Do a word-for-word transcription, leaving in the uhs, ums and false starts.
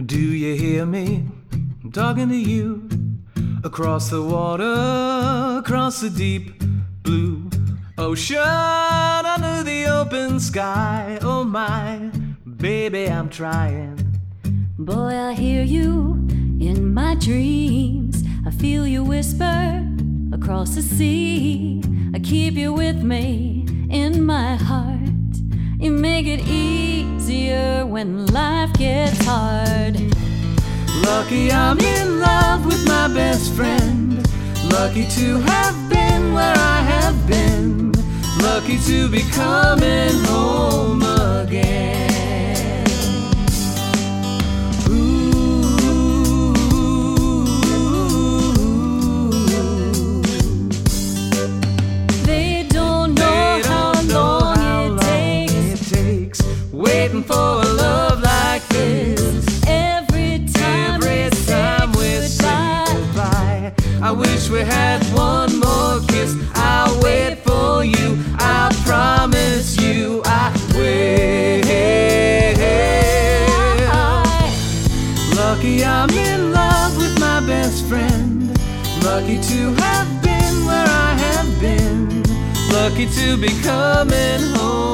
Do you hear me? I'm talking to you. Across the water, across the deep blue ocean, under the open sky. Oh my, baby, I'm trying. Boy, I hear you in my dreams. I feel you whisper across the sea. I keep you with me in my heart. You make it easier when life gets hard. Lucky I'm in love with my best friend. Lucky to have been where I have been. Lucky to be coming home again. Ooh. They don't know, They don't how, know long, how it long takes. it takes waiting for a love like this. Every time, Every we, time we say say goodbye. goodbye, I wish we had one more kiss. I'll wait for you, I promise you I will. Lucky I'm in love with my best friend. Lucky to have been where I have been. Lucky to be coming home